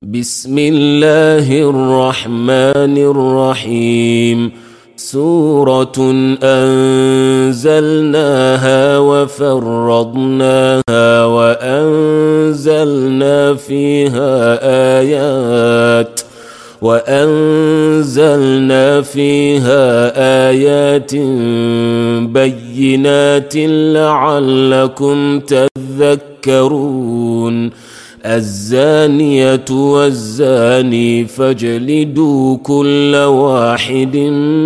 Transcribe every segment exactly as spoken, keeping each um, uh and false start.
بسم الله الرحمن الرحيم. سورة أنزلناها وفرضناها وأنزلنا فيها آيات وأنزلنا فيها آيات بينات لعلكم تذكرون. الزانية والزاني فاجلدوا كل واحد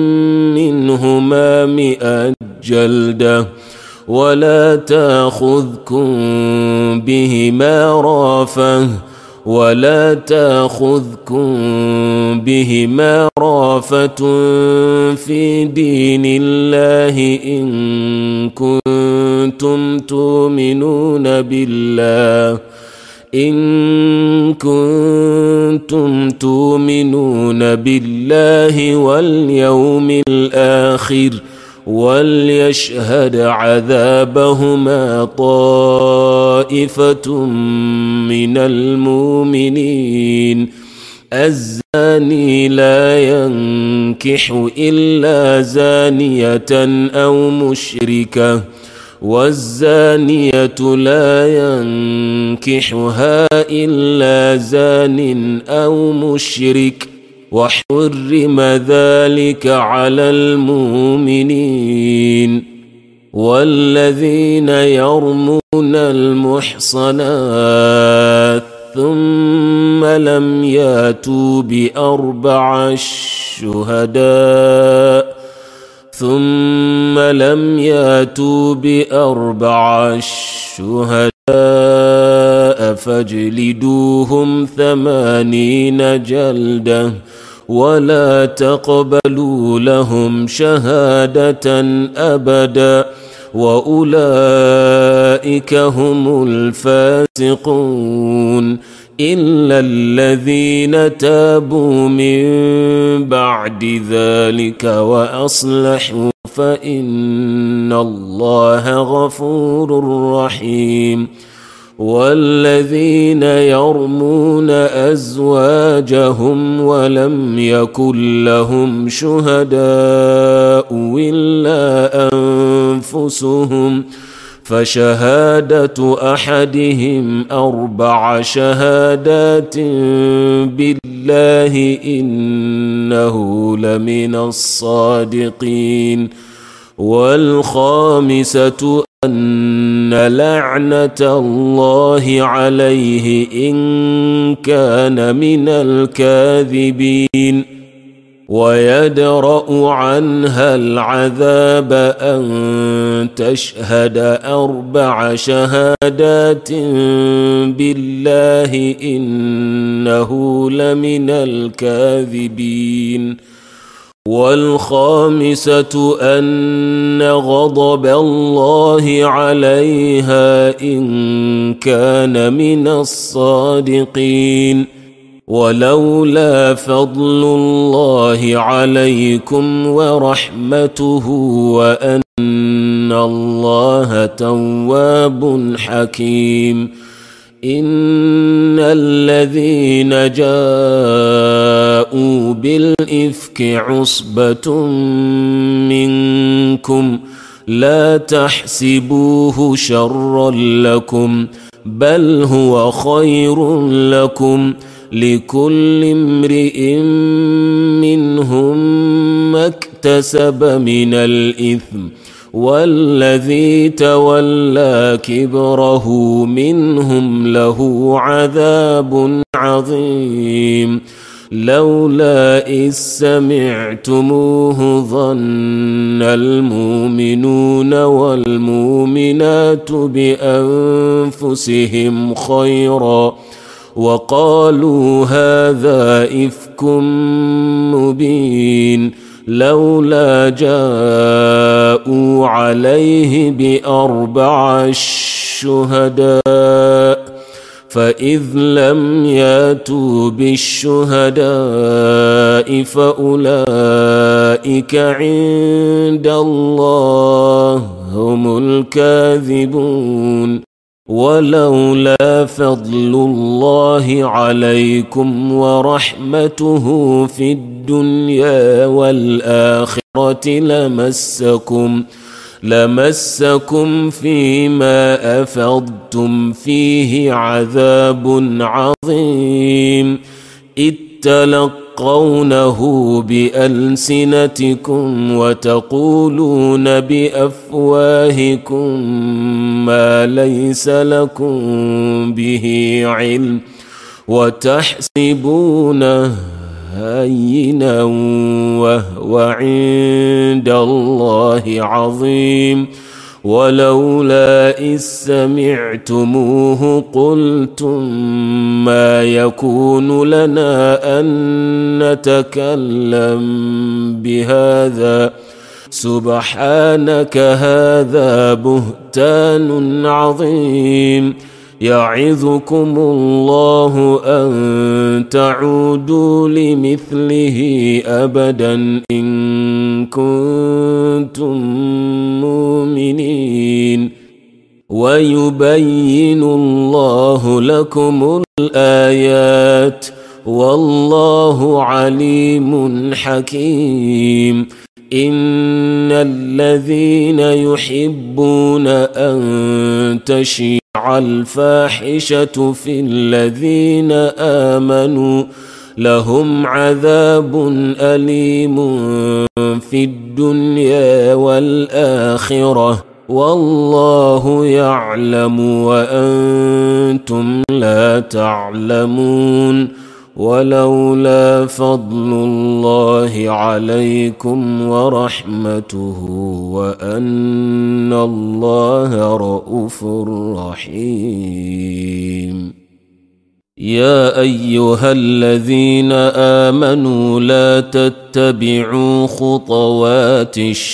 منهما مئة جلدة ولا تأخذكم بهما رأفة ولا تأخذكم بهما رأفة في دين الله إن كنتم تؤمنون بالله إن كنتم تؤمنون بالله واليوم الآخر وليشهد عذابهما طائفة من المؤمنين. الزاني لا ينكح إلا زانية أو مشركة والزانية لا ينكحها إلا زان أو مشرك وحرم ذلك على المؤمنين. والذين يرمون المحصنات ثم لم ياتوا بأربع شهداء ثم لم ياتوا بأربع شهداء فاجلدوهم ثمانين جلدة ولا تقبلوا لهم شهادة أبدا وأولئك هم الفاسقون إلا الذين تابوا من بعد ذلك وأصلحوا فإن الله غفور رحيم. والذين يرمون أزواجهم ولم يكن لهم شهداء إلا أنفسهم فشهادة أحدهم أربع شهادات بالله إنه لمن الصادقين. والخامسة أن لعنة الله عليه إن كان من الكاذبين ويدرأ عنها العذاب أن تشهد أربع شهادات بالله إنه لمن الكاذبين. والخامسة أن غضب الله عليها إن كان من الصادقين. ولولا فضل الله عليكم ورحمته وأن الله تواب حكيم. إن الذين جاءوا بالإفك عصبة منكم لا تحسبوه شرا لكم بل هو خير لكم لكل امرئ منهم ما اكتسب من الإثم والذي تولى كبره منهم له عذاب عظيم. لولا إذ سمعتموه ظن المؤمنون والمؤمنات بأنفسهم خيرا وقالوا هذا إفك مبين لولا جاءوا عليه بأربع شهداء فإذ لم ياتوا بالشهداء فأولئك عند الله هم الكاذبون. ولولا فضل الله عليكم ورحمته في الدنيا والآخرة لمسكم لمسكم فيما أفضتم فيه عذاب عظيم إذ تلقونه بألسنتكم وتقولون بأفواهكم ما ليس لكم به علم وتحسبونه هينا وهو عند الله عظيم ولولا إذ سمعتموه قلتم ما يكون لنا أن نتكلم بهذا سبحانك هذا بهتان عظيم يعظكم الله أن تعودوا لمثله أبدا إن كنتم مؤمنين ويبين الله لكم الآيات والله عليم حكيم إن الذين يحبون أن تشيع الفاحشة في الذين آمنوا لهم عذاب أليم في الدنيا والآخرة والله يعلم وأنتم لا تعلمون ولولا فضل الله عليكم ورحمته وأن الله رءوف رحيم يا أيها الذين آمنوا لا تتبعوا خطوات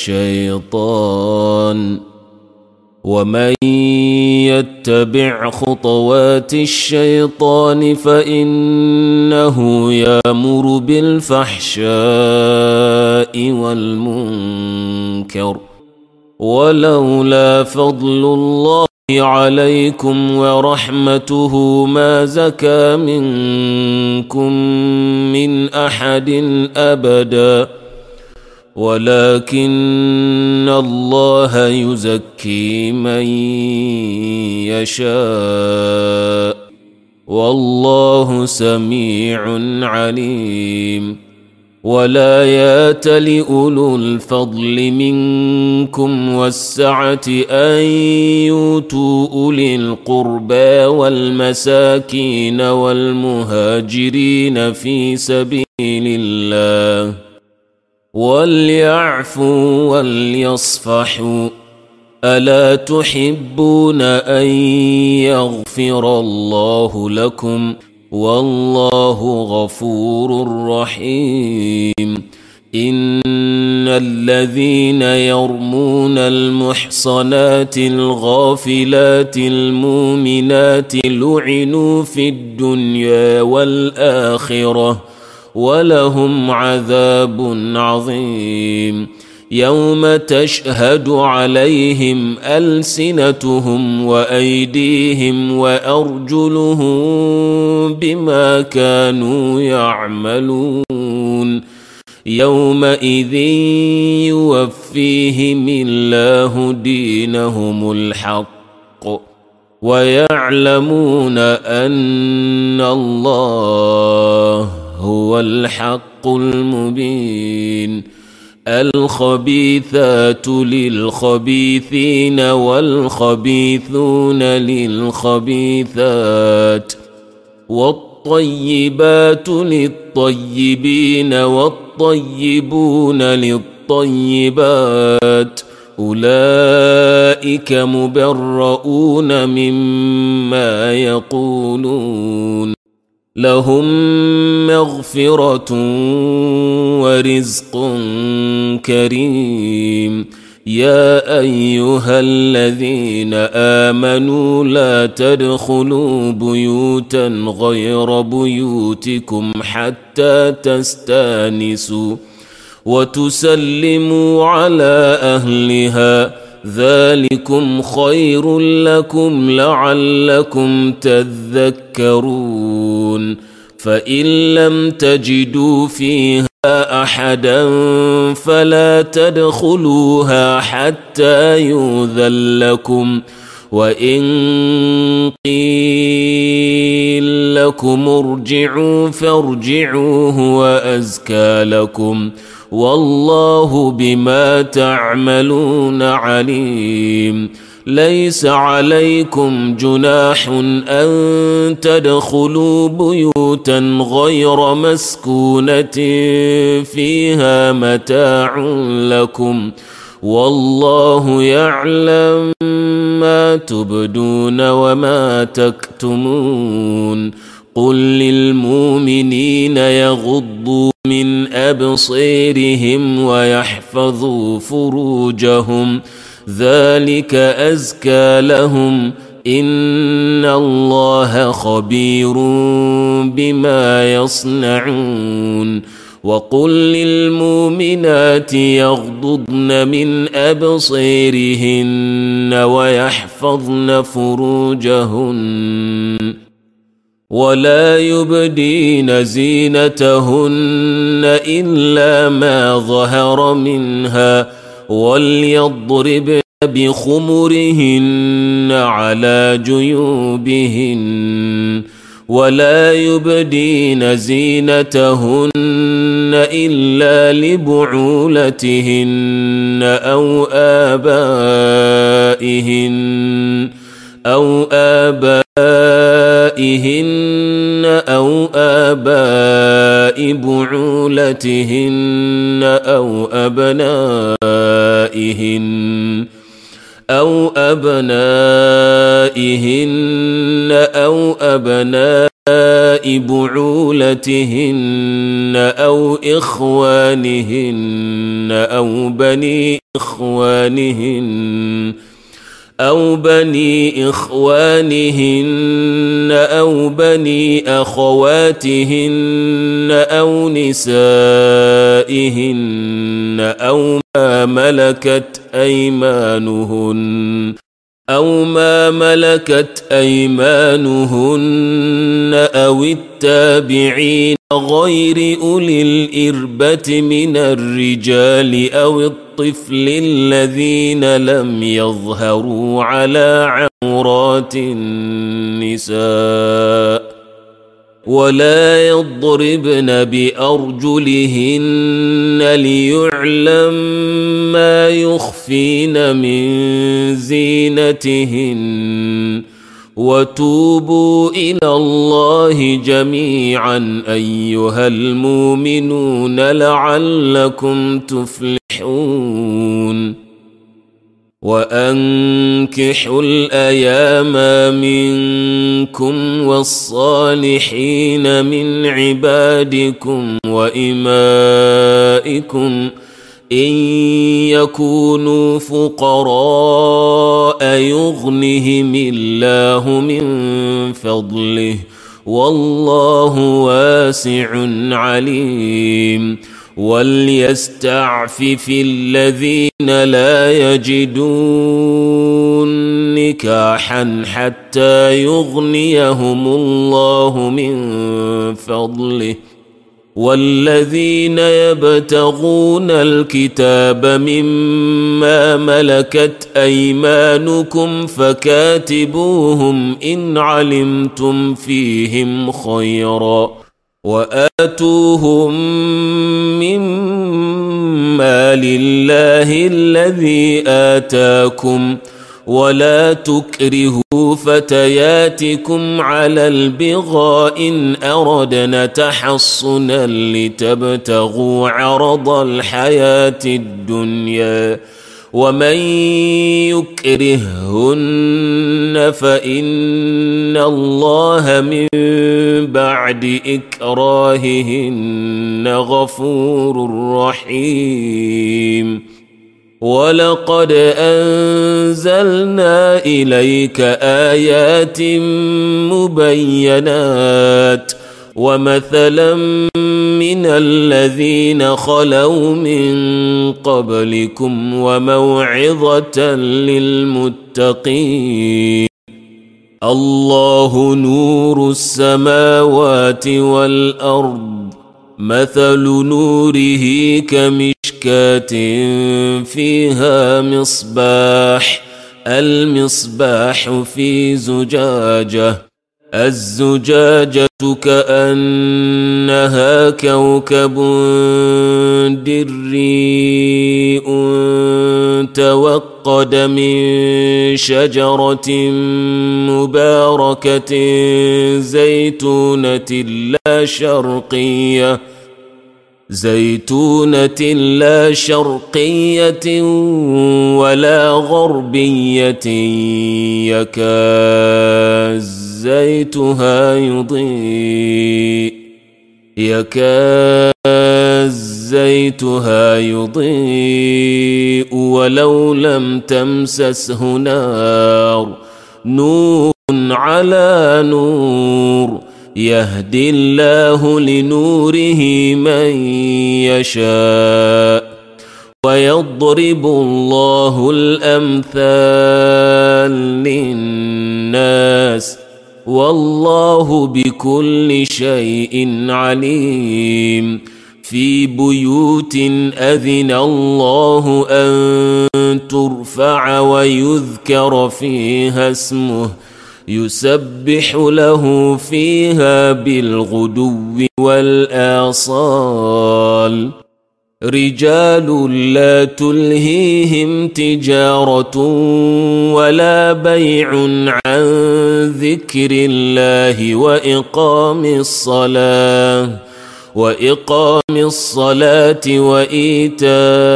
الشيطان ومن يتبع خطوات الشيطان فإنه يأمر بالفحشاء والمنكر ولولا فضل الله عليكم ورحمته ما زكى منكم من أحد أبدا ولكن الله يزكي من يشاء والله سميع عليم ولا يات لأولو الفضل منكم والسعة أن يؤتوا أولي القربى والمساكين والمهاجرين في سبيل الله وليعفوا وليصفحوا ألا تحبون أن يغفر الله لكم والله غفور رحيم إن الذين يرمون المحصنات الغافلات المؤمنات لعنوا في الدنيا والآخرة ولهم عذاب عظيم يوم تشهد عليهم ألسنتهم وأيديهم وأرجلهم بما كانوا يعملون يومئذ يوفيهم الله دينهم الحق ويعلمون أن الله هو الحق المبين الخبيثات للخبيثين والخبيثون للخبيثات والطيبات للطيبين والطيبون للطيبات أولئك مبرؤون مما يقولون لهم مغفرة ورزق كريم يا أيها الذين آمنوا لا تدخلوا بيوتا غير بيوتكم حتى تستانسوا وتسلموا على أهلها ذلكم خير لكم لعلكم تذكرون فإن لم تجدوا فيها أحدا فلا تدخلوها حتى يؤذن لكم وإن قيل لكم ارجعوا فارجعوا هو أزكى لكم والله بما تعملون عليم ليس عليكم جناح أن تدخلوا بيوتا غير مسكونة فيها متاع لكم والله يعلم ما تبدون وما تكتمون قل للمؤمنين يغضوا من أبصيرهم ويحفظوا فروجهم ذلك أزكى لهم إن الله خبير بما يصنعون وقل للمؤمنات يغضضن من أبصيرهن ويحفظن فروجهن ولا يبدين زينتهن إلا ما ظهر منها وليضربن بخمرهن على جيوبهن ولا يبدين زينتهن إلا لبعولتهن أو آبائهن أو آبائهن أو آباء بعولتهن أو أبنائهن أو أبنائهن أو أبناء بعولتهن أو إخوانهن أو بني إخوانهن أو بني إخوانهن أو بني أخواتهن أو نسائهن أو ما ملكت أيمانهن أو ما ملكت أيمانهن أو التابعين غير أولي الإربة من الرجال أو الطفل الذين لم يظهروا على عورات النساء ولا يضربن بأرجلهن ليعلم ما يخفين من زينتهن وتوبوا إلى الله جميعا أيها المؤمنون لعلكم تفلحون وأنكحوا الأيام منكم والصالحين من عبادكم وإمائكم إن يكونوا فقراء يغنهم الله من فضله والله واسع عليم وليستعفف الذين لا يجدون نكاحا حتى يغنيهم الله من فضله والذين يبتغون الكتاب مما ملكت أيمانكم فكاتبوهم إن علمتم فيهم خيرا وآتوهم مما لله الذي آتاكم ولا تكرهوا فتياتكم على البغاء إن أردنا تحصنا لتبتغوا عرض الحياة الدنيا ومن يكرههن فإن الله من بعد إكراههن غفور رحيم ولقد أنزلنا إليك آيات مبينات ومثلا من الذين خلوا من قبلكم وموعظة للمتقين. الله نور السماوات والأرض، مثل نوره كمشكاة فيها مصباح، المصباح في زجاجة، الزجاجة كأنها كوكب دري توقد من شجرة مباركة زيتونة لا شرقية زيتونة لا شرقية ولا غربية يكاد زيتها يضيء يكاد زيتها يضيء ولو لم تمسسه نار، نور على نور، يهدي الله لنوره من يشاء ويضرب الله الأمثال للناس والله بكل شيء عليم. في بيوت أذن الله أن ترفع ويذكر فيها اسمه يسبح له فيها بالغدو والآصال، رجال لا تلهيهم تجارة ولا بيع عن ذكر الله وإقام الصلاة وإقام الصلاة وإيتاء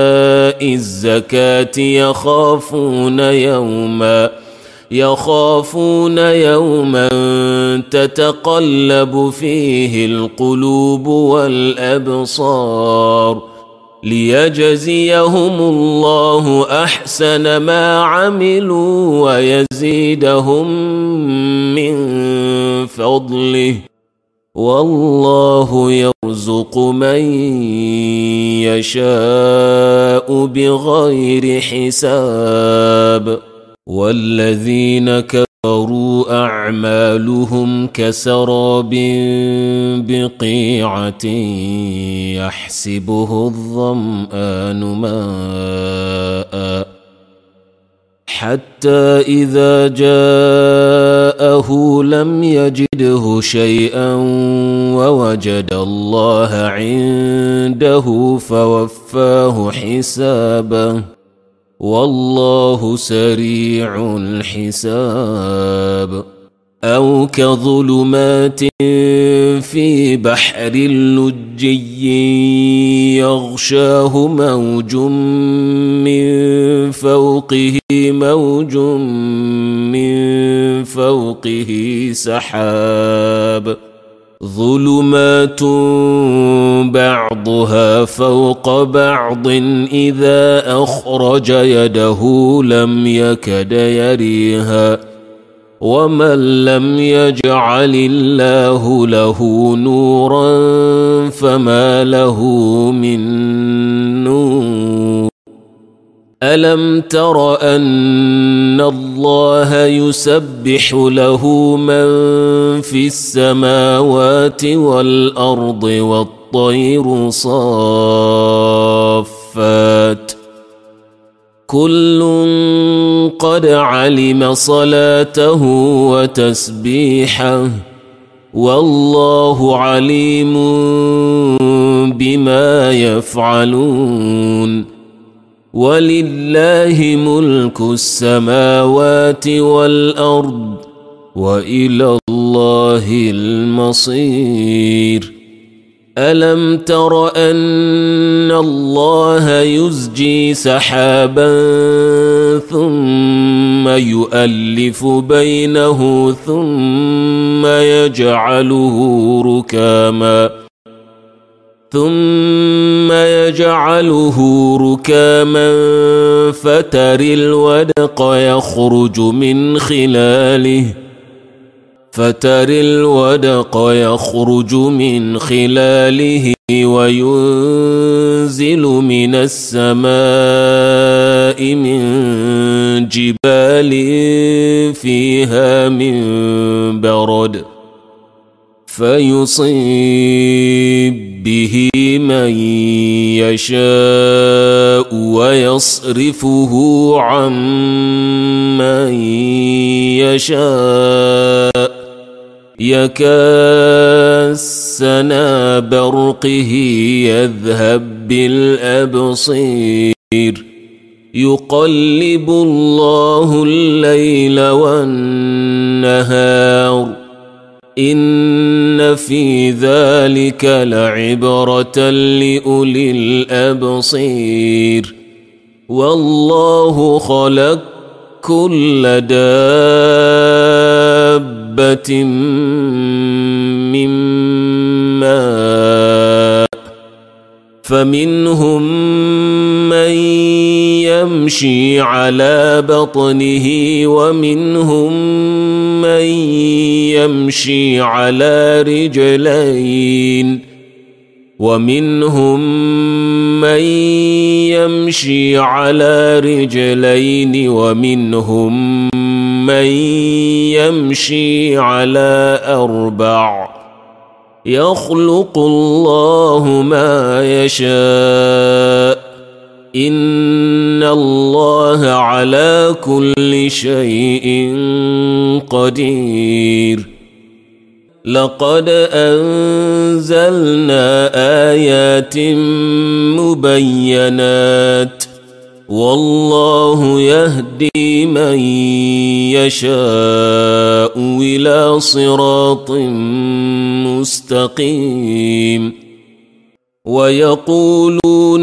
الزكاة يخافون يوما يخافون يوما تتقلب فيه القلوب والأبصار، ليجزيهم الله أحسن ما عملوا ويزيدهم من فضله، والله يرزق من يشاء بغير حساب. والذين كفروا أعمالهم كسراب بقيعة يحسبه الظمآن ماء حتى إذا جاءه لم يجده شيئا ووجد الله عنده فوفاه حسابه، والله سريع الحساب. أو كظلمات في بحر لجي يغشاه موج من فوقه موج من فوقه سحاب، ظلمات بعضها فوق بعض إذا أخرج يده لم يكد يريها، ومن لم يجعل الله له نورا فما له من نور. ألم تر أن الله يسبح له من في السماوات والأرض والطير صافات، كل قد علم صلاته وتسبيحه، والله عليم بما يفعلون. ولله ملك السماوات والأرض وإلى الله المصير. ألم تر أن الله يزجي سحابا ثم يؤلف بينه ثم يجعله ركاما ثم يجعله ركاما فترى الودق يخرج من خلاله فترى الودق يخرج من خلاله وينزل من السماء من جبال فيها من برد فيصيب به من يشاء ويصرفه عن من يشاء يكاد سنا برقه يذهب بالأبصير يقلب الله الليل والنهار إن في ذلك لعبرة لأولي الأبصير والله خلق كل دابة من ماء فمنهم من يمشي على بطنه ومنهم من يمشي على رجلين ومنهم من يمشي على رجلين ومنهم من يمشي على أربع يخلق الله ما يشاء إن الله على كل شيء قدير لقد أنزلنا آيات مبينات والله يهدي من يشاء إلى صراط مستقيم ويقولون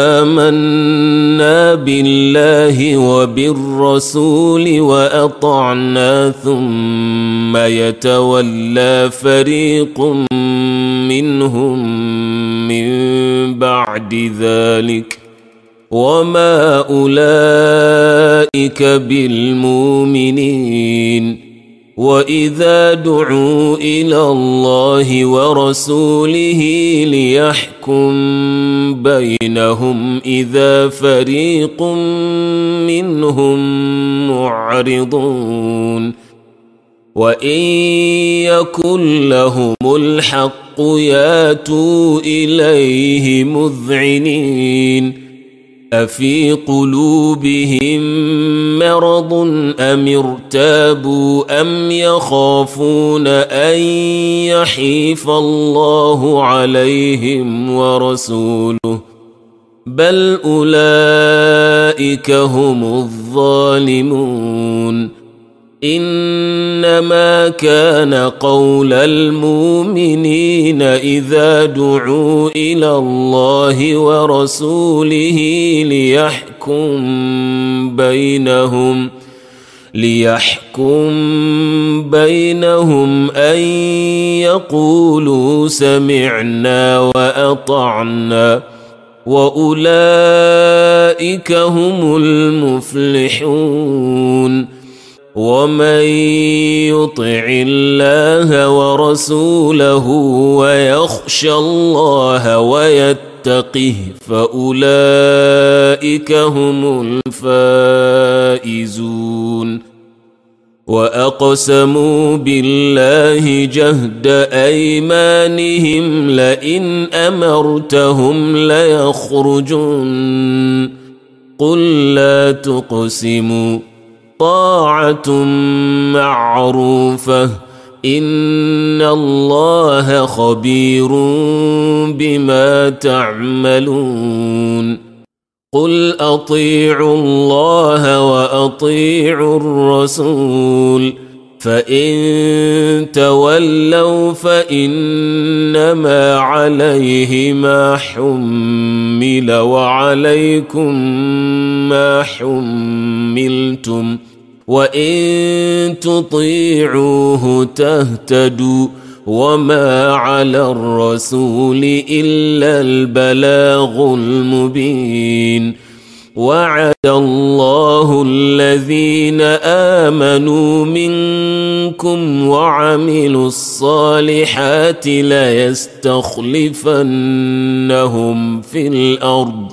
آمنا بالله وبالرسول وأطعنا ثم يتولى فريق منهم من بعد ذلك وما أولئك بالمؤمنين وإذا دعوا إلى الله ورسوله ليحكم بينهم إذا فريق منهم معرضون وإن يكن لهم الحق ياتوا إليه مذعنين أفي قلوبهم مرض أم ارتابوا أم يخافون أن يحيف الله عليهم ورسوله بل أولئك هم الظالمون إنما كان قول المؤمنين إذا دعوا إلى الله ورسوله ليحكم بينهم ليحكم بينهم أن يقولوا سمعنا وأطعنا وأولئك هم المفلحون ومن يطع الله ورسوله ويخشى الله ويتقه فأولئك هم الفائزون وأقسموا بالله جهد أيمانهم لئن أمرتهم ليخرجون قل لا تقسموا طاعة معروفة إن الله خبير بما تعملون قل أطيعوا الله وأطيعوا الرسول فإن تولوا فإنما عليه ما حمل وعليكم ما حملتم وإن تطيعوه تهتدوا وما على الرسول إلا البلاغ المبين وعد الله الذين آمنوا منكم وعملوا الصالحات ليستخلفنهم في الأرض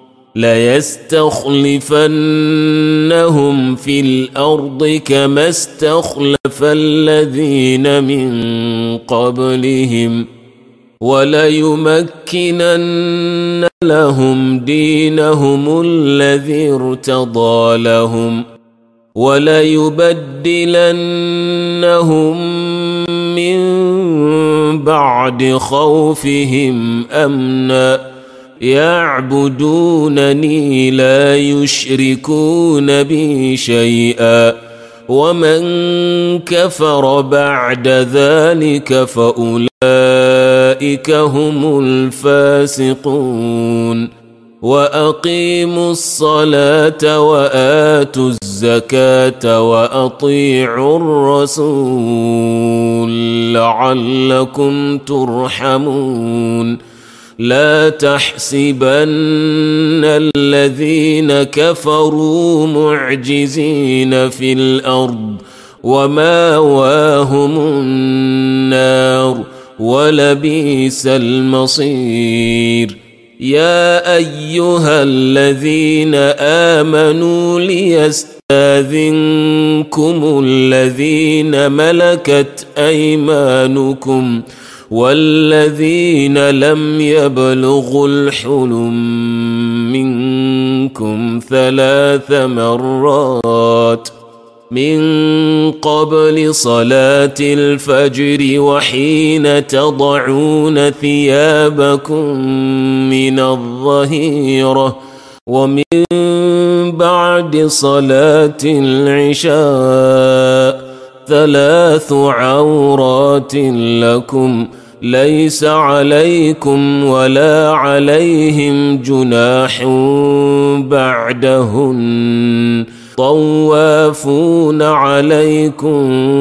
ليستخلفنهم في الأرض كما استخلف الذين من قبلهم وليمكنن لهم دينهم الذي ارتضى لهم وليبدلنهم من بعد خوفهم أمنا يعبدونني لا يشركون بي شيئا ومن كفر بعد ذلك فأولئك هم الفاسقون وأقيموا الصلاة وآتوا الزكاة وأطيعوا الرسول لعلكم ترحمون لا تحسبن الذين كفروا معجزين في الأرض وماواهم النار ولبئس المصير يا أيها الذين آمنوا ليستاذنكم الذين ملكت أيمانكم والذين لم يبلغوا الحلم منكم ثلاث مرات من قبل صلاة الفجر وحين تضعون ثيابكم من الظهيرة ومن بعد صلاة العشاء ثلاث عورات لكم ليس عليكم ولا عليهم جناح بعدهن طوافون عليكم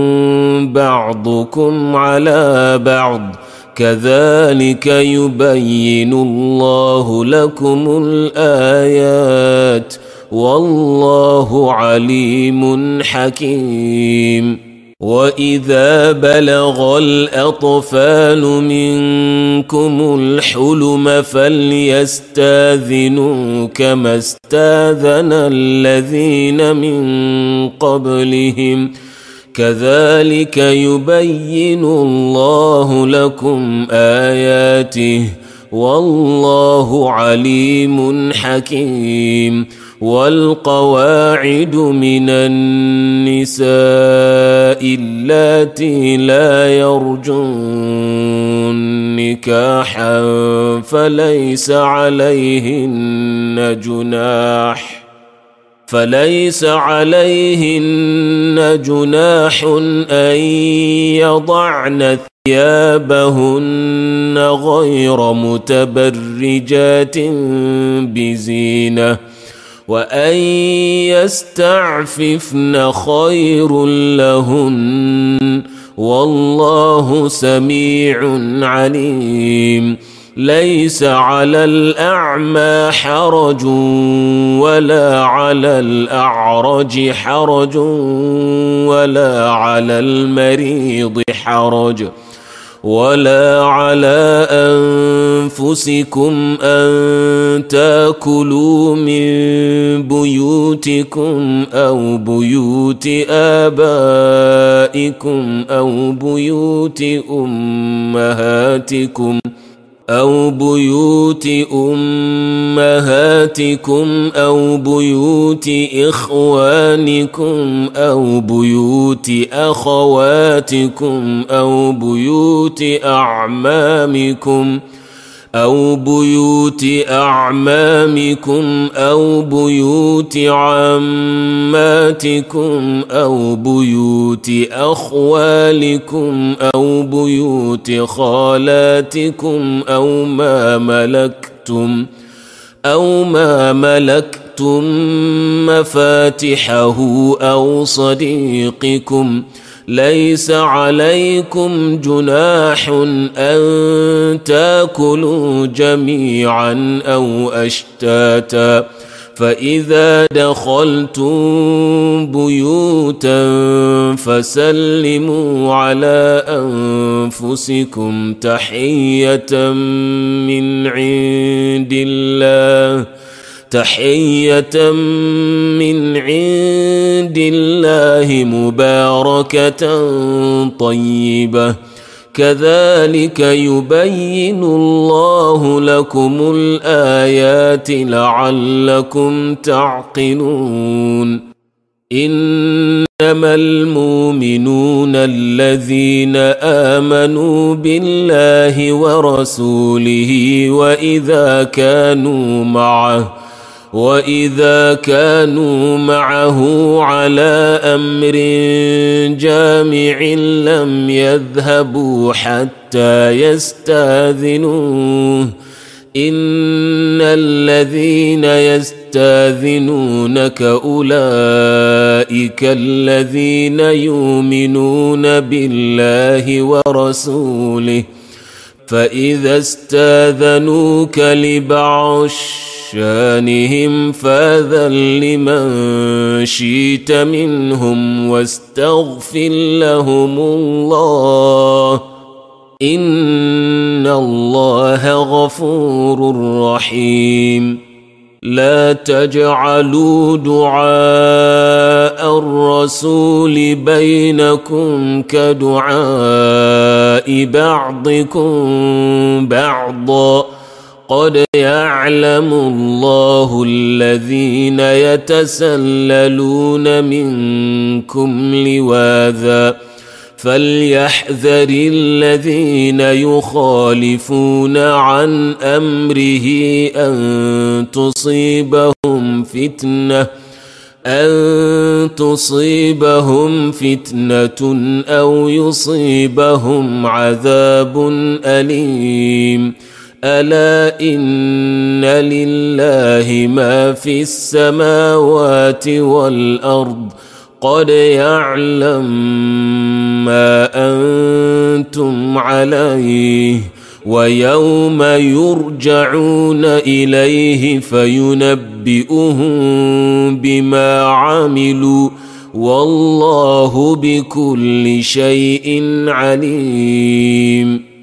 بعضكم على بعض كذلك يبين الله لكم الآيات والله عليم حكيم وإذا بلغ الأطفال منكم الحلم فليستاذنوا كما استاذن الذين من قبلهم كذلك يبين الله لكم آياته والله عليم حكيم والقواعد من النساء اللاتي لا يرجون نكاحا فليس عليهن جناح فليس عليهن جناح أن يضعن ثيابهن غير متبرجات بزينة وأن يستعففن خير لهن والله سميع عليم ليس على الأعمى حرج ولا على الأعرج حرج ولا على المريض حرج ولا على أنفسكم أن تأكلوا من بيوتكم أو بيوت آبائكم أو بيوت أمهاتكم أو بيوت أمهاتكم أو بيوت إخوانكم أو بيوت أخواتكم أو بيوت أعمامكم أو بيوت أعمامكم أو بيوت عماتكم أو بيوت أخوالكم أو بيوت خالاتكم أو ما ملكتم أو ما ملكتم مفاتحه أو صديقكم ليس عليكم جناح أن تأكلوا جميعا أو أشتاتا فإذا دخلتم بيوتا فسلموا على أنفسكم تحية من عند الله تحية من عند الله مباركة طيبة كذلك يبين الله لكم الآيات لعلكم تعقلون إنما المؤمنون الذين آمنوا بالله ورسوله وإذا كانوا معه وإذا كانوا معه على أمر جامع لم يذهبوا حتى يستأذنوه إن الذين يستأذنونك أولئك الذين يؤمنون بالله ورسوله فإذا استأذنوك لبعض شانهم فاذن لمن شئت منهم واستغفر لهم الله إن الله غفور رحيم لا تجعلوا دعاء الرسول بينكم كدعاء بعضكم بعضا قد يعلم الله الذين يتسللون منكم لواذا فليحذر الذين يخالفون عن أمره أن تصيبهم فتنة أن تصيبهم فتنة أو يصيبهم عذاب أليم ألا إن لله ما في السماوات والأرض قد يعلم ما أنتم عليه ويوم يرجعون إليه فينبئهم بما عملوا والله بكل شيء عليم